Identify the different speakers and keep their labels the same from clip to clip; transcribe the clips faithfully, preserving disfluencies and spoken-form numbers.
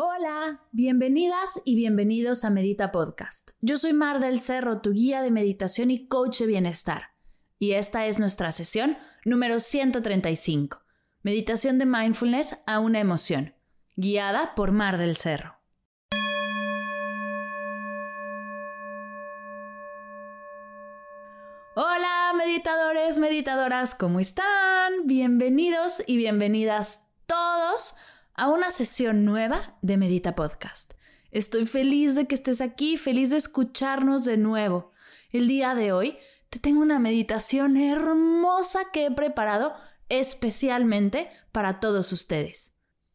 Speaker 1: Hola, bienvenidas y bienvenidos a Medita Podcast. Yo soy Mar del Cerro, tu guía de meditación y coach de bienestar. Y esta es nuestra sesión número ciento treinta y cinco. Meditación de mindfulness a una emoción, guiada por Mar del Cerro. Hola, meditadores, meditadoras, ¿cómo están? Bienvenidos y bienvenidas todos a una sesión nueva de Medita Podcast. Estoy feliz de que estés aquí, feliz de escucharnos de nuevo. El día de hoy te tengo una meditación hermosa que he preparado especialmente para todos ustedes.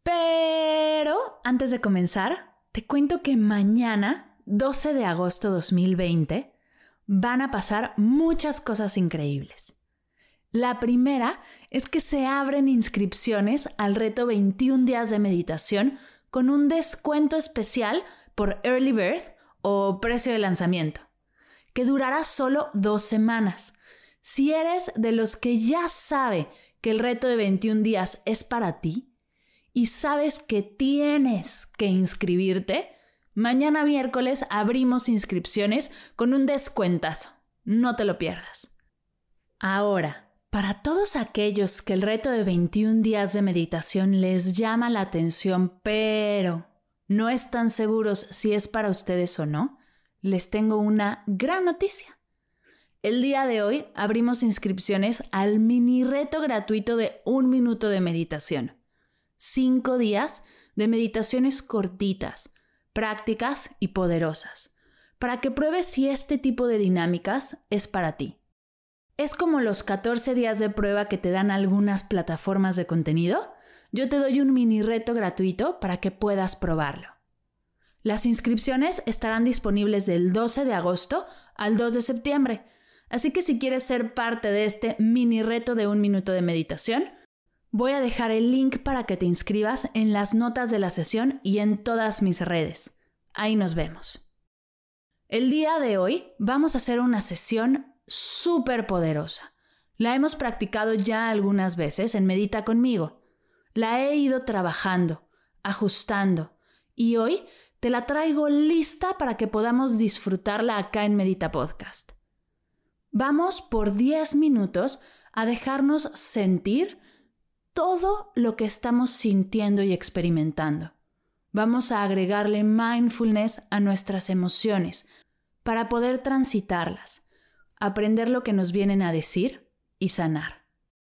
Speaker 1: Pero antes de comenzar, te cuento que mañana, doce de agosto de dos mil veinte, van a pasar muchas cosas increíbles. La primera es que se abren inscripciones al reto veintiún días de meditación con un descuento especial por Early Bird o precio de lanzamiento, que durará solo dos semanas. Si eres de los que ya sabe que el reto de veintiún días es para ti y sabes que tienes que inscribirte, mañana miércoles abrimos inscripciones con un descuentazo. No te lo pierdas. Ahora, para todos aquellos que el reto de veintiún días de meditación les llama la atención, pero no están seguros si es para ustedes o no, les tengo una gran noticia. El día de hoy abrimos inscripciones al mini reto gratuito de un minuto de meditación. Cinco días de meditaciones cortitas, prácticas y poderosas, para que pruebes si este tipo de dinámicas es para ti. Es como los catorce días de prueba que te dan algunas plataformas de contenido. Yo te doy un mini reto gratuito para que puedas probarlo. Las inscripciones estarán disponibles del doce de agosto al dos de septiembre, así que si quieres ser parte de este mini reto de un minuto de meditación, voy a dejar el link para que te inscribas en las notas de la sesión y en todas mis redes. Ahí nos vemos. El día de hoy vamos a hacer una sesión súper poderosa. La hemos practicado ya algunas veces en Medita conmigo. La he ido trabajando, ajustando y hoy te la traigo lista para que podamos disfrutarla acá en Medita Podcast. Vamos por diez minutos a dejarnos sentir todo lo que estamos sintiendo y experimentando. Vamos a agregarle mindfulness a nuestras emociones para poder transitarlas, aprender lo que nos vienen a decir y sanar.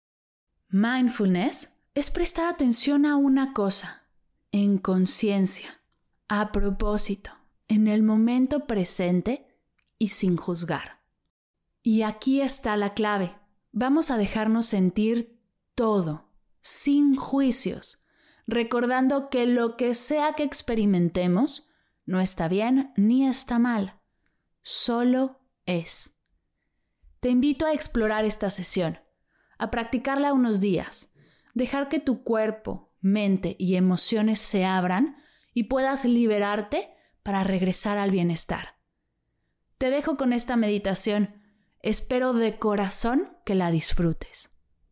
Speaker 1: Mindfulness es prestar atención a una cosa, en conciencia, a propósito, en el momento presente y sin juzgar. Y aquí está la clave. Vamos a dejarnos sentir todo, sin juicios, recordando que lo que sea que experimentemos no está bien ni está mal, solo es. Te invito a explorar esta sesión, a practicarla unos días, dejar que tu cuerpo, mente y emociones se abran y puedas liberarte para regresar al bienestar. Te dejo con esta meditación. Espero de corazón que la disfrutes.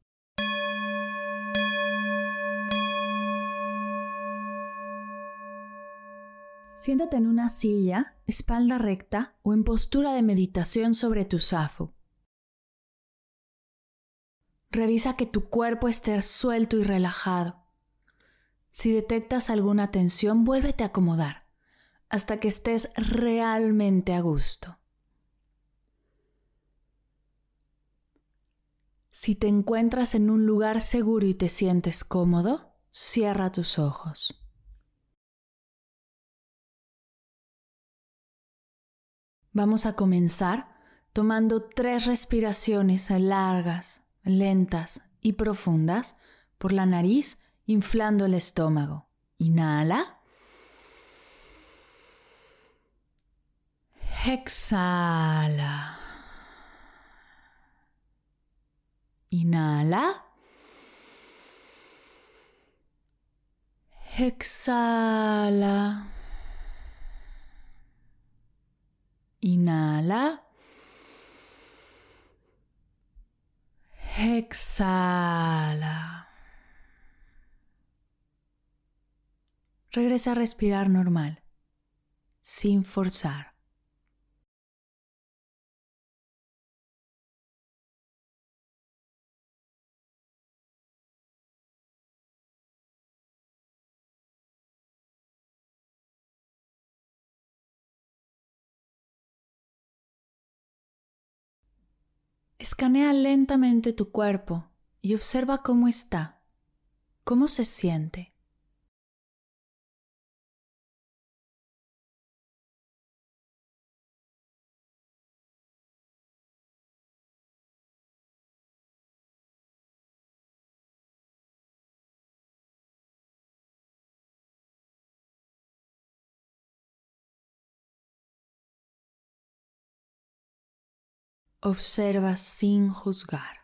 Speaker 1: Siéntate en una silla, espalda recta o en postura de meditación sobre tu zafu. Revisa que tu cuerpo esté suelto y relajado. Si detectas alguna tensión, vuélvete a acomodar hasta que estés realmente a gusto. Si te encuentras en un lugar seguro y te sientes cómodo, cierra tus ojos. Vamos a comenzar tomando tres respiraciones largas, lentas y profundas por la nariz, inflando el estómago. Inhala. Exhala. Inhala. Exhala. Inhala. Exhala. regresa a respirar normal, sin forzar. Escanea lentamente tu cuerpo y observa cómo está, cómo se siente. Observa sin juzgar.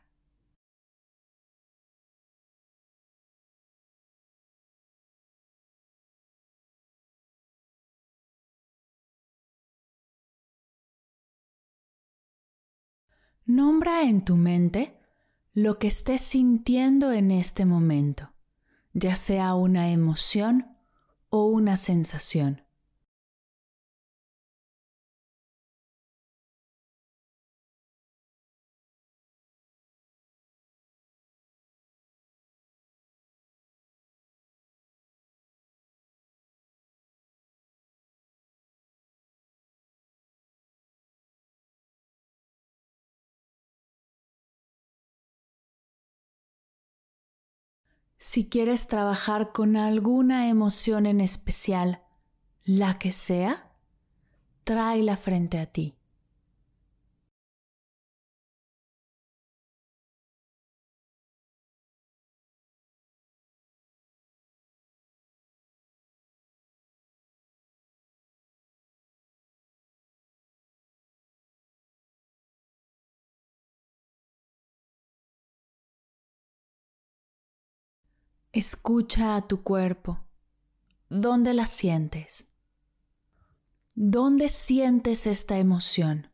Speaker 1: Nombra en tu mente lo que estés sintiendo en este momento, ya sea una emoción o una sensación. Si quieres trabajar con alguna emoción en especial, la que sea, tráela frente a ti. Escucha a tu cuerpo. ¿Dónde la sientes? ¿Dónde sientes esta emoción?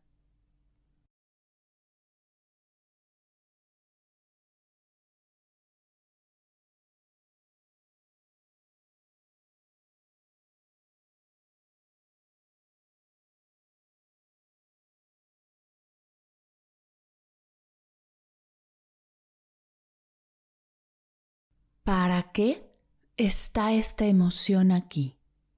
Speaker 1: ¿Para qué está esta emoción aquí?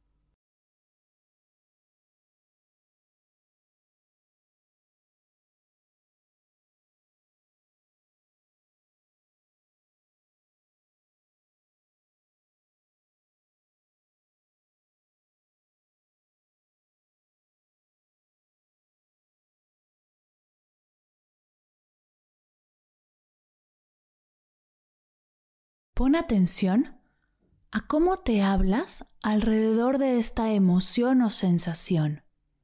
Speaker 1: Pon atención a cómo te hablas alrededor de esta emoción o sensación.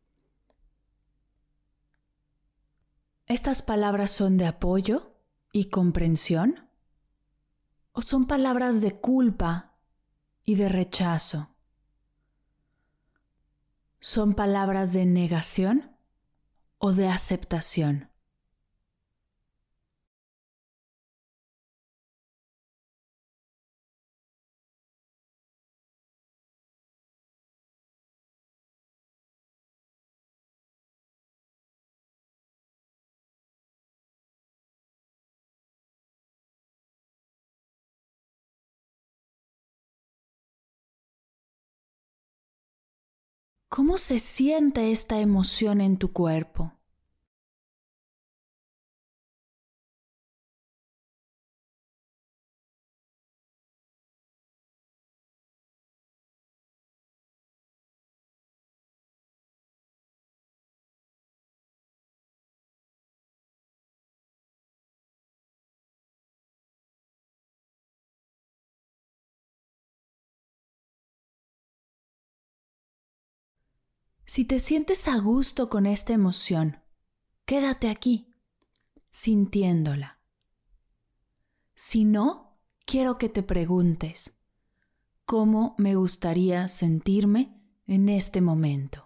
Speaker 1: ¿Estas palabras son de apoyo y comprensión? ¿O son palabras de culpa y de rechazo? ¿Son palabras de negación o de aceptación? ¿Cómo se siente esta emoción en tu cuerpo? Si te sientes a gusto con esta emoción, quédate aquí, sintiéndola. Si no, quiero que te preguntes, ¿cómo me gustaría sentirme en este momento?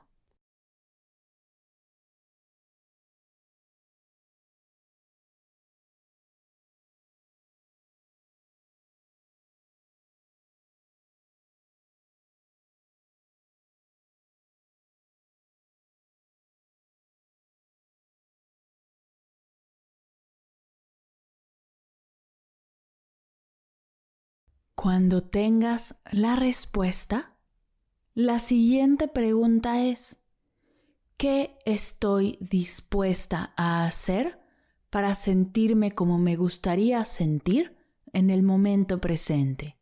Speaker 1: Cuando tengas la respuesta, la siguiente pregunta es: ¿qué estoy dispuesta a hacer para sentirme como me gustaría sentir en el momento presente?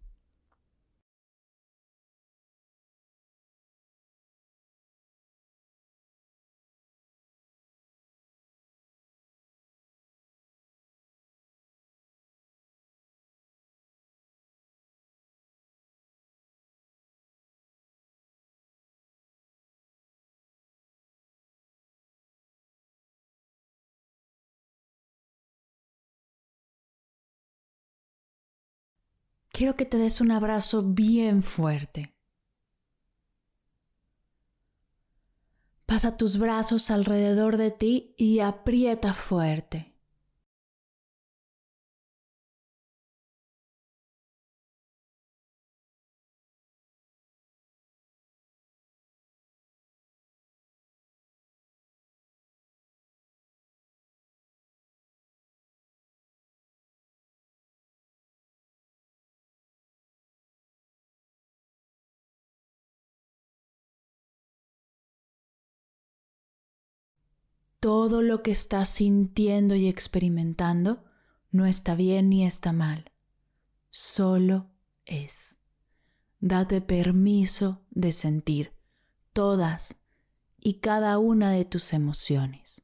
Speaker 1: Quiero que te des un abrazo bien fuerte. Pasa tus brazos alrededor de ti y aprieta fuerte. Todo lo que estás sintiendo y experimentando no está bien ni está mal. Solo es. Date permiso de sentir todas y cada una de tus emociones.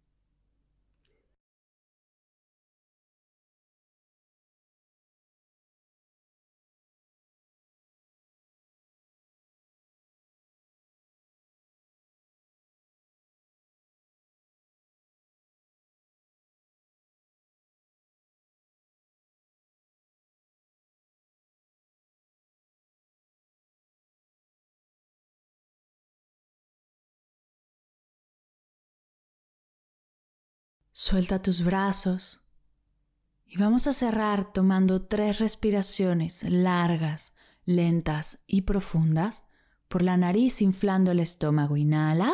Speaker 1: Suelta tus brazos y vamos a cerrar tomando tres respiraciones largas, lentas y profundas por la nariz, inflando el estómago. Inhala.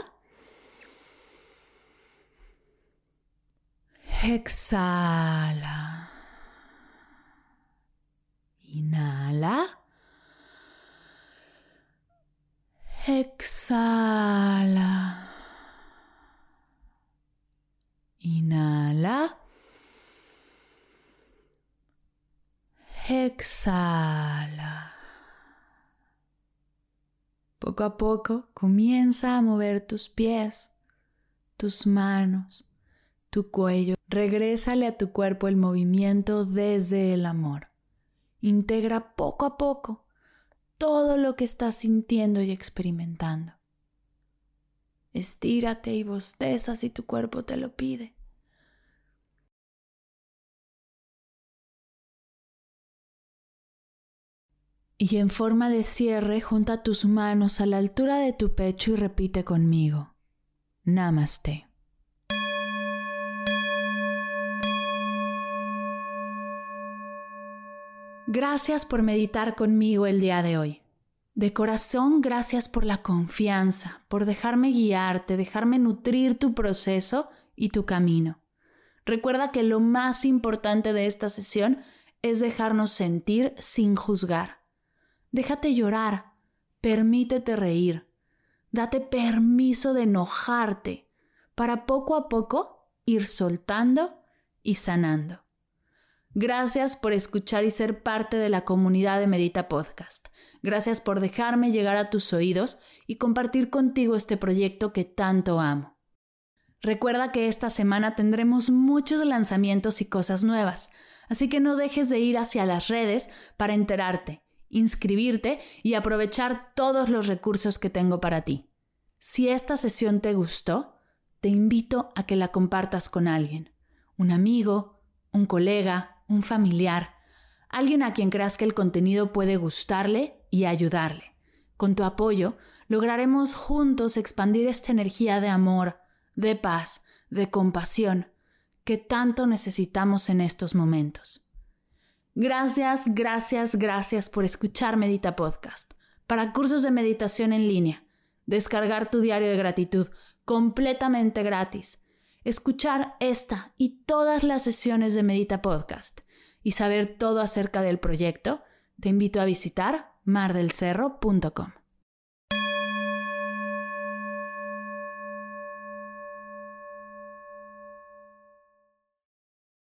Speaker 1: Exhala. Inhala. Exhala. Inhala. Exhala. Poco a poco comienza a mover tus pies, tus manos, tu cuello. Regrésale a tu cuerpo el movimiento desde el amor. Integra poco a poco todo lo que estás sintiendo y experimentando. Estírate y bosteza si tu cuerpo te lo pide. Y en forma de cierre, junta tus manos a la altura de tu pecho y repite conmigo. Namaste. Gracias por meditar conmigo el día de hoy. De corazón, gracias por la confianza, por dejarme guiarte, dejarme nutrir tu proceso y tu camino. Recuerda que lo más importante de esta sesión es dejarnos sentir sin juzgar. Déjate llorar, permítete reír, date permiso de enojarte para poco a poco ir soltando y sanando. Gracias por escuchar y ser parte de la comunidad de Medita Podcast. Gracias por dejarme llegar a tus oídos y compartir contigo este proyecto que tanto amo. Recuerda que esta semana tendremos muchos lanzamientos y cosas nuevas, así que no dejes de ir hacia las redes para enterarte, inscribirte y aprovechar todos los recursos que tengo para ti. Si esta sesión te gustó, te invito a que la compartas con alguien, un amigo, un colega, un familiar, alguien a quien creas que el contenido puede gustarle y ayudarle. Con tu apoyo, lograremos juntos expandir esta energía de amor, de paz, de compasión que tanto necesitamos en estos momentos. Gracias, gracias, gracias por escuchar Medita Podcast. Para cursos de meditación en línea, descargar tu diario de gratitud completamente gratis, escuchar esta y todas las sesiones de Medita Podcast y saber todo acerca del proyecto, Te invito a visitar mar del cerro punto com.